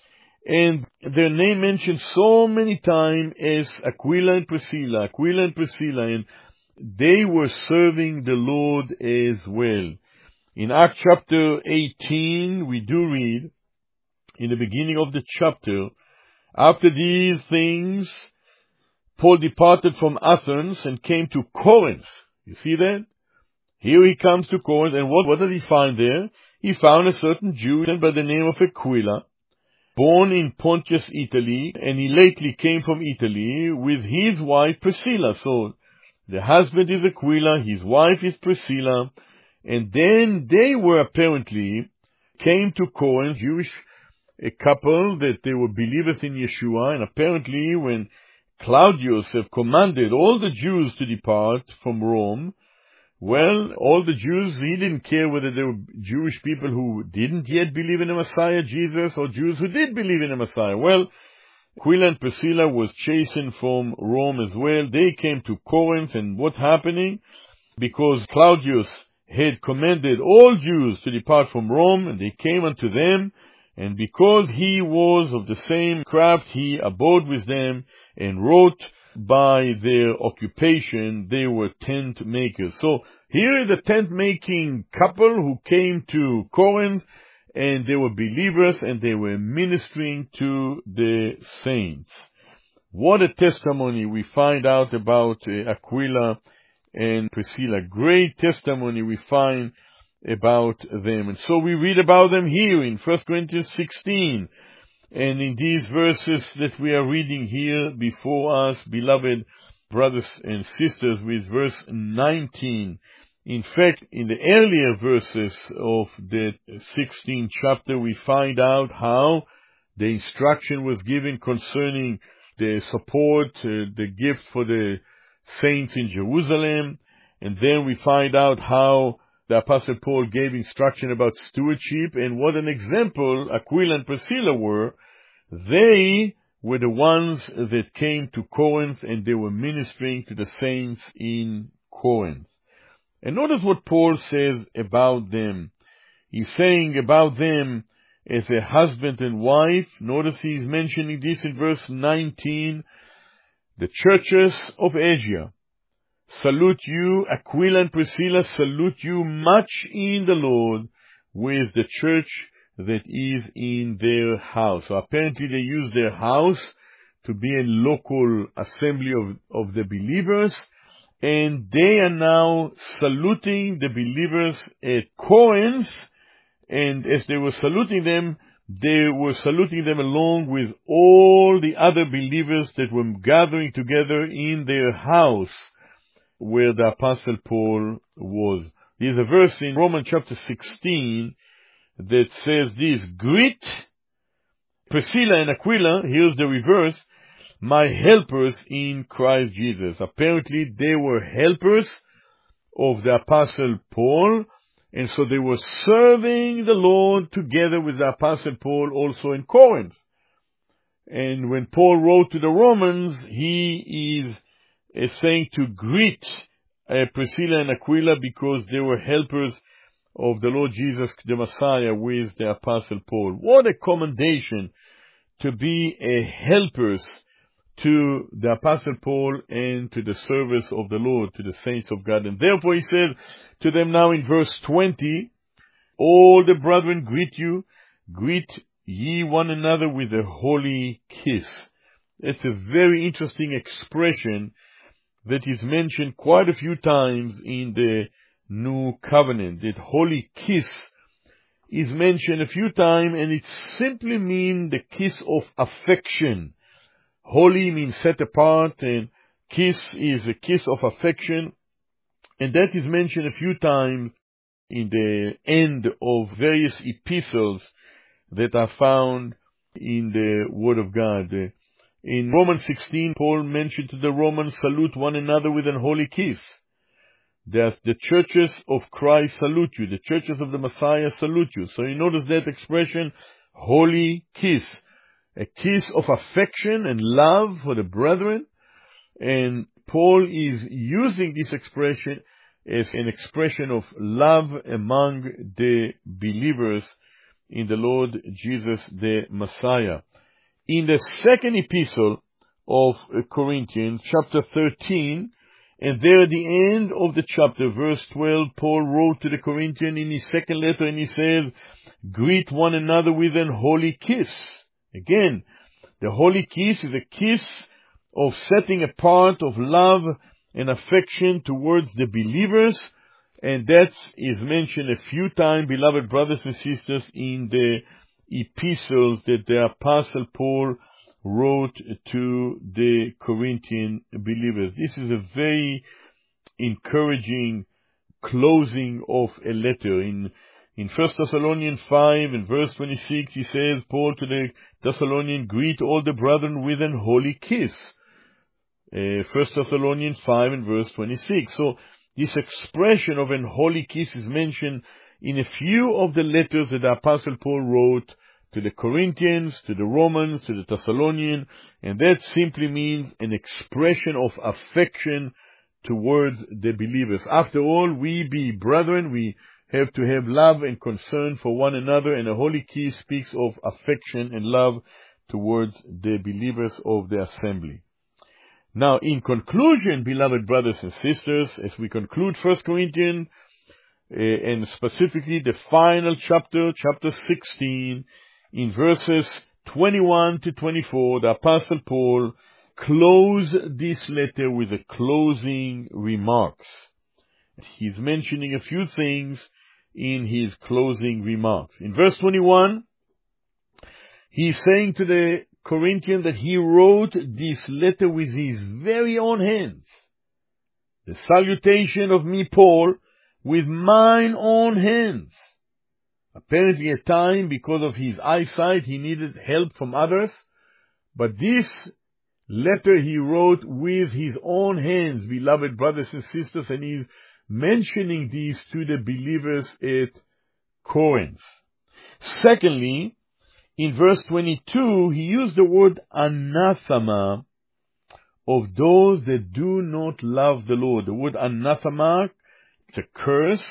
[SPEAKER 2] and their name mentioned so many times as Aquila and Priscilla, Aquila and Priscilla, and they were serving the Lord as well. In Acts chapter eighteen, we do read, in the beginning of the chapter, after these things, Paul departed from Athens and came to Corinth. You see that? Here he comes to Corinth, and what, what did he find there? He found a certain Jew by the name of Aquila, born in Pontus, Italy, and he lately came from Italy with his wife Priscilla. So the husband is Aquila, his wife is Priscilla, and then they were apparently came to Corinth, Jewish a couple that they were believers in Yeshua, and apparently when Claudius had commanded all the Jews to depart from Rome, well, all the Jews, he didn't care whether they were Jewish people who didn't yet believe in the Messiah, Jesus, or Jews who did believe in the Messiah. Well, Aquila and Priscilla was chastened from Rome as well. They came to Corinth, and what's happening? Because Claudius had commanded all Jews to depart from Rome, and they came unto them, and because he was of the same craft, he abode with them and wrote by their occupation. They were tent makers. So here is a tent making couple who came to Corinth, and they were believers, and they were ministering to the saints. What a testimony we find out about uh, Aquila and Priscilla. Great testimony we find about them. And so we read about them here in First Corinthians sixteen. And in these verses that we are reading here before us, beloved brothers and sisters, with verse nineteen. In fact, in the earlier verses of the sixteenth chapter, we find out how the instruction was given concerning the support, uh, the gift for the saints in Jerusalem. And then we find out how the Apostle Paul gave instruction about stewardship, and what an example Aquila and Priscilla were. They were the ones that came to Corinth, and they were ministering to the saints in Corinth. And notice what Paul says about them. He's saying about them as a husband and wife. Notice he's mentioning this in verse nineteen. The churches of Asia salute you. Aquila and Priscilla salute you much in the Lord, with the church that is in their house. So apparently they use their house to be a local assembly of, of the believers, and they are now saluting the believers at Corinth, and as they were saluting them, they were saluting them along with all the other believers that were gathering together in their house where the Apostle Paul was. There's a verse in Romans chapter sixteen that says this: greet Priscilla and Aquila, here's the reverse, my helpers in Christ Jesus. Apparently they were helpers of the Apostle Paul, and so they were serving the Lord together with the Apostle Paul also in Corinth. And when Paul wrote to the Romans, he is uh, saying to greet uh, Priscilla and Aquila because they were helpers of the Lord Jesus, the Messiah, with the Apostle Paul. What a commendation to be a helpers to the Apostle Paul and to the service of the Lord, to the saints of God. And therefore he said to them now in verse twenty, all the brethren greet you, greet ye one another with a holy kiss. It's a very interesting expression that is mentioned quite a few times in the New Covenant. That holy kiss is mentioned a few times, and it simply means the kiss of affection. Holy means set apart, and kiss is a kiss of affection. And that is mentioned a few times in the end of various epistles that are found in the Word of God. In Romans sixteen, Paul mentioned to the Romans, salute one another with an holy kiss. There's the churches of Christ salute you. The churches of the Messiah salute you. So you notice that expression, holy kiss. A kiss of affection and love for the brethren. And Paul is using this expression as an expression of love among the believers in the Lord Jesus the Messiah. In the second epistle of Corinthians, chapter thirteen, and there at the end of the chapter, verse twelve, Paul wrote to the Corinthians in his second letter, and he said, greet one another with an holy kiss. Again, the holy kiss is a kiss of setting apart of love and affection towards the believers, and that is mentioned a few times, beloved brothers and sisters, in the epistles that the Apostle Paul wrote to the Corinthian believers. This is a very encouraging closing of a letter. In In First Thessalonians five and verse twenty-six, he says, Paul to the Thessalonians, greet all the brethren with an holy kiss. Uh, First Thessalonians five and verse twenty-six. So this expression of an holy kiss is mentioned in a few of the letters that the Apostle Paul wrote to the Corinthians, to the Romans, to the Thessalonians, and that simply means an expression of affection towards the believers. After all, we be brethren, we have to have love and concern for one another, and a holy kiss speaks of affection and love towards the believers of the assembly. Now, in conclusion, beloved brothers and sisters, as we conclude First Corinthians, uh, and specifically the final chapter, chapter sixteen, in verses twenty-one to twenty-four, the Apostle Paul closed this letter with the closing remarks. He's mentioning a few things in his closing remarks. In verse twenty-one, he's saying to the Corinthians that he wrote this letter with his very own hands. The salutation of me, Paul, with mine own hands. Apparently at time, because of his eyesight, he needed help from others. But this letter he wrote with his own hands, beloved brothers and sisters, and he's mentioning these to the believers at Corinth. Secondly, in verse twenty-two, he used the word anathema of those that do not love the Lord. The word anathema, it's a curse,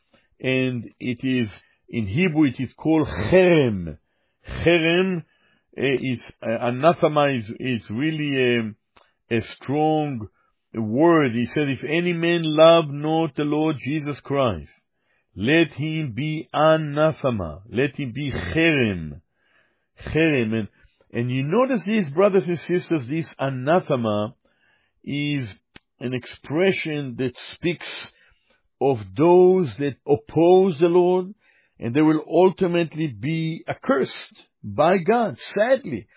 [SPEAKER 2] and it is, in Hebrew, it is called cherem. Cherem, uh, is, uh, anathema is, is really a, a strong word. He said, if any man love not the Lord Jesus Christ, let him be anathema. Let him be cherem. Cherem. And, and you notice these, brothers and sisters, this anathema is an expression that speaks of those that oppose the Lord, and they will ultimately be accursed by God, sadly.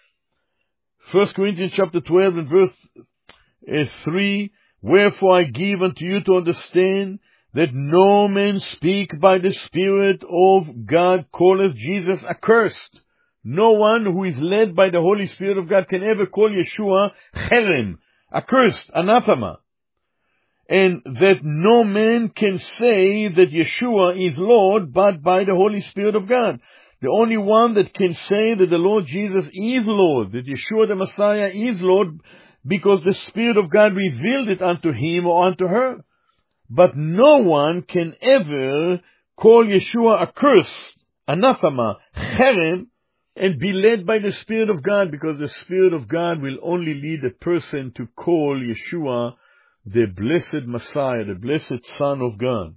[SPEAKER 2] First Corinthians chapter twelve and verse uh, three, wherefore I give unto you to understand that no man speak by the Spirit of God calleth Jesus accursed. No one who is led by the Holy Spirit of God can ever call Yeshua cherem, accursed, anathema. And that no man can say that Yeshua is Lord but by the Holy Spirit of God. The only one that can say that the Lord Jesus is Lord, that Yeshua the Messiah is Lord, because the Spirit of God revealed it unto him or unto her. But no one can ever call Yeshua accursed, anathema, cherem, and be led by the Spirit of God, because the Spirit of God will only lead a person to call Yeshua the blessed Messiah, the blessed Son of God.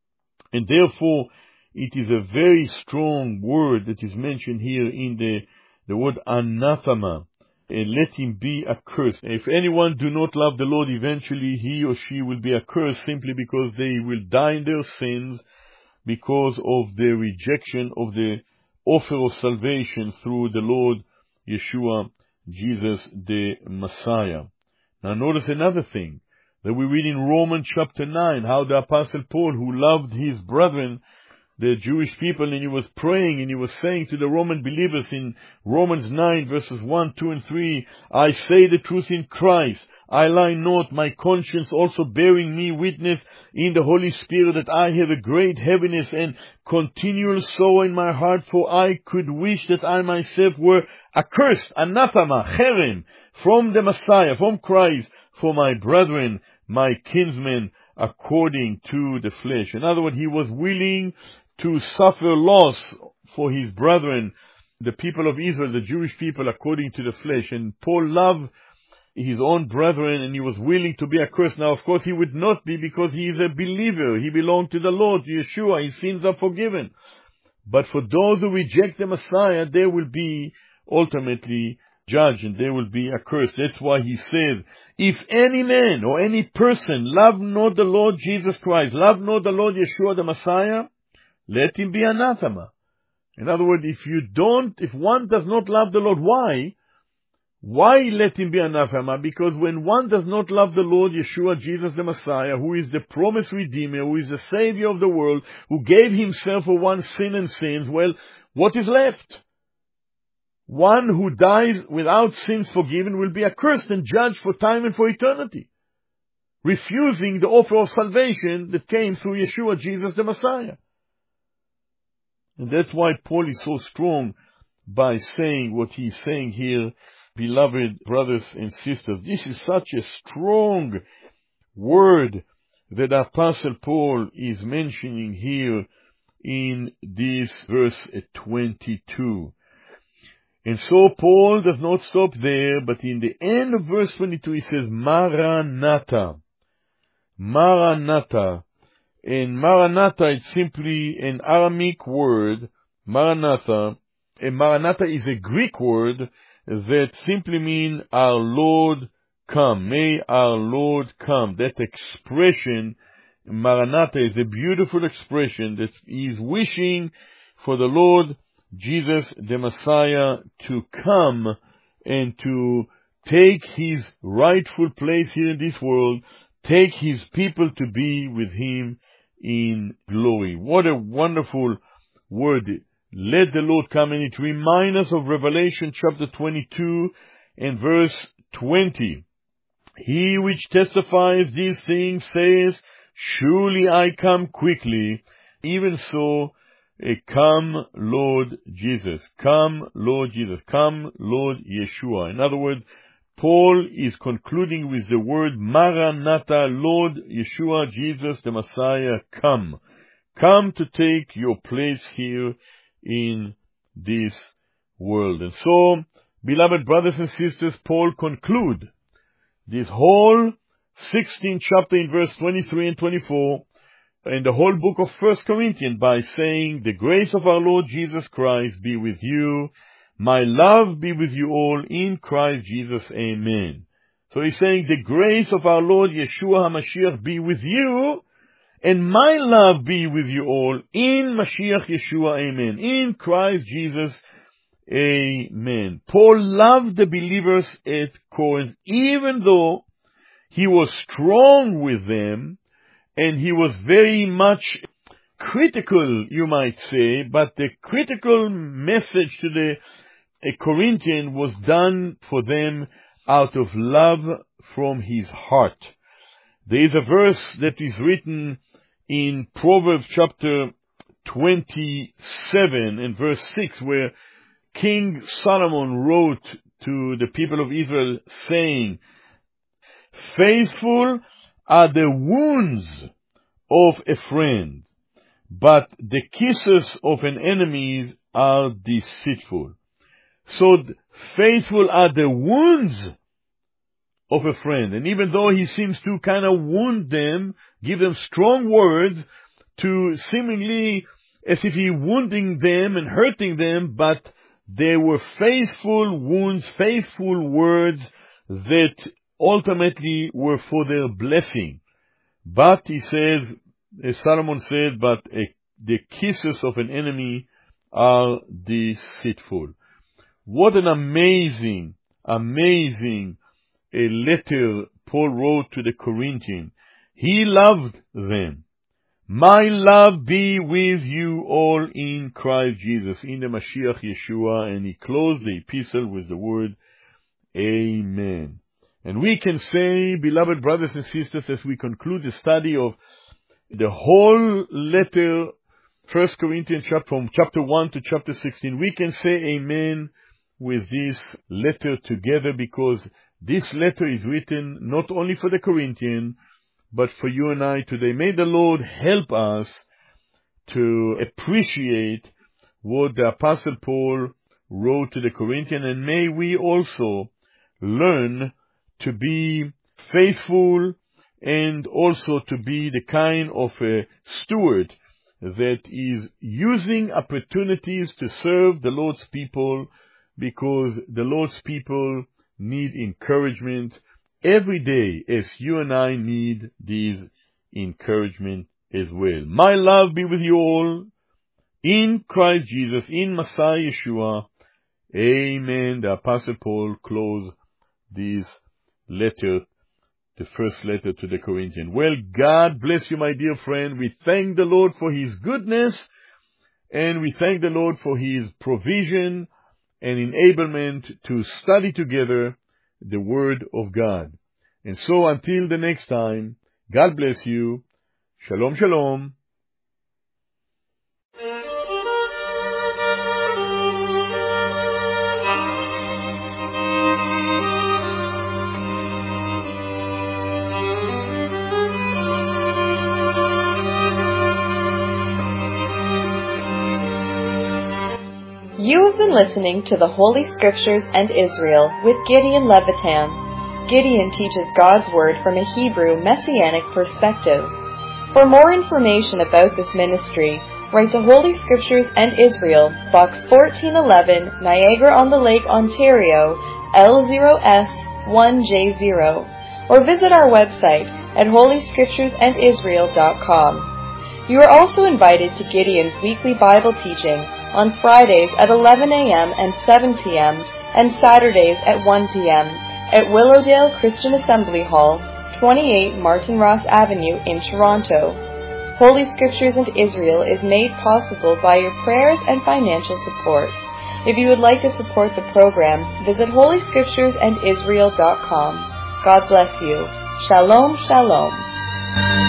[SPEAKER 2] And therefore, it is a very strong word that is mentioned here in the, the word anathema. And let him be accursed. If anyone do not love the Lord, eventually he or she will be accursed simply because they will die in their sins because of the rejection of the offer of salvation through the Lord Yeshua, Jesus the Messiah. Now notice another thing that we read in Romans chapter nine, how the Apostle Paul, who loved his brethren, the Jewish people, and he was praying and he was saying to the Roman believers in Romans nine verses one, two and three, I say the truth in Christ, I lie not, my conscience also bearing me witness in the Holy Spirit that I have a great heaviness and continual sorrow in my heart, for I could wish that I myself were accursed, anathema, cherem, from the Messiah, from Christ, for my brethren, my kinsmen, according to the flesh. In other words, he was willing to suffer loss for his brethren, the people of Israel, the Jewish people, according to the flesh. And Paul loved his own brethren, and he was willing to be accursed. Now, of course, he would not be, because he is a believer. He belonged to the Lord, to Yeshua. His sins are forgiven. But for those who reject the Messiah, they will be ultimately judged, and they will be accursed. That's why he said, if any man or any person love not the Lord Jesus Christ, love not the Lord Yeshua the Messiah, let him be anathema. In other words, if you don't, if one does not love the Lord, why? Why let him be anathema? Because when one does not love the Lord Yeshua, Jesus the Messiah, who is the promised Redeemer, who is the Savior of the world, who gave himself for one's sin and sins, well, what is left? One who dies without sins forgiven will be accursed and judged for time and for eternity, refusing the offer of salvation that came through Yeshua, Jesus the Messiah. And that's why Paul is so strong by saying what he's saying here. Beloved brothers and sisters, this is such a strong word that Apostle Paul is mentioning here in this verse twenty-two. And so Paul does not stop there, but in the end of verse twenty-two he says, Maranatha. Maranatha. And Maranatha is simply an Aramaic word, Maranatha. And Maranatha is a Greek word that simply means our Lord come. May our Lord come. That expression, Maranatha, is a beautiful expression that is wishing for the Lord Jesus the Messiah to come and to take his rightful place here in this world, take his people to be with him in glory. What a wonderful word. Let the Lord come. And it reminds us of Revelation chapter twenty-two and verse twenty. He which testifies these things says, surely I come quickly. Even so, eh, come Lord Jesus. Come Lord Jesus. Come Lord Yeshua. In other words, Paul is concluding with the word Maranatha, Lord Yeshua, Jesus the Messiah, come. Come to take your place here in this world. And so, beloved brothers and sisters, Paul conclude this whole sixteenth chapter in verse twenty-three and twenty-four, and the whole book of First Corinthians by saying, the grace of our Lord Jesus Christ be with you. My love be with you all in Christ Jesus. Amen. So he's saying, the grace of our Lord Yeshua HaMashiach be with you, and my love be with you all in Mashiach Yeshua. Amen. In Christ Jesus. Amen. Paul loved the believers at Corinth, even though he was strong with them, and he was very much critical, you might say, but the critical message to the Corinthian was done for them out of love from his heart. There is a verse that is written in Proverbs chapter twenty-seven and verse six, where King Solomon wrote to the people of Israel saying, faithful are the wounds of a friend, but the kisses of an enemy are deceitful. So faithful are the wounds of a friend. And even though he seems to kind of wound them, give them strong words, to seemingly as if he wounding them and hurting them, but they were faithful wounds, faithful words that ultimately were for their blessing. But he says, as Solomon said, but a, the kisses of an enemy are deceitful. What an amazing, amazing a letter Paul wrote to the Corinthians. He loved them. My love be with you all in Christ Jesus, in the Mashiach Yeshua. And he closed the epistle with the word, Amen. And we can say, beloved brothers and sisters, as we conclude the study of the whole letter, First Corinthians, from chapter one to chapter sixteen, we can say Amen with this letter together, because this letter is written not only for the Corinthians, but for you and I today. May the Lord help us to appreciate what the Apostle Paul wrote to the Corinthians, and may we also learn to be faithful and also to be the kind of a steward that is using opportunities to serve the Lord's people, because the Lord's people need encouragement every day, as you and I need these encouragement as well. My love be with you all in Christ Jesus, in Messiah Yeshua. Amen. The Apostle Paul closed this letter, the first letter to the Corinthians. Well, God bless you, my dear friend. We thank the Lord for His goodness, and we thank the Lord for His provision and enablement to study together the Word of God. And so until the next time, God bless you. Shalom, shalom.
[SPEAKER 1] You have been listening to the Holy Scriptures and Israel with Gideon Levitan. Gideon teaches God's Word from a Hebrew Messianic perspective. For more information about this ministry, write to Holy Scriptures and Israel, Box fourteen eleven, Niagara-on-the-Lake, Ontario, L zero S one J zero, or visit our website at holy scriptures and israel dot com. You are also invited to Gideon's weekly Bible teaching on Fridays at eleven a.m. and seven p.m. and Saturdays at one p.m. at Willowdale Christian Assembly Hall, twenty-eight Martin Ross Avenue in Toronto. Holy Scriptures and Israel is made possible by your prayers and financial support. If you would like to support the program, visit holy scriptures and israel dot com. God bless you. Shalom, shalom.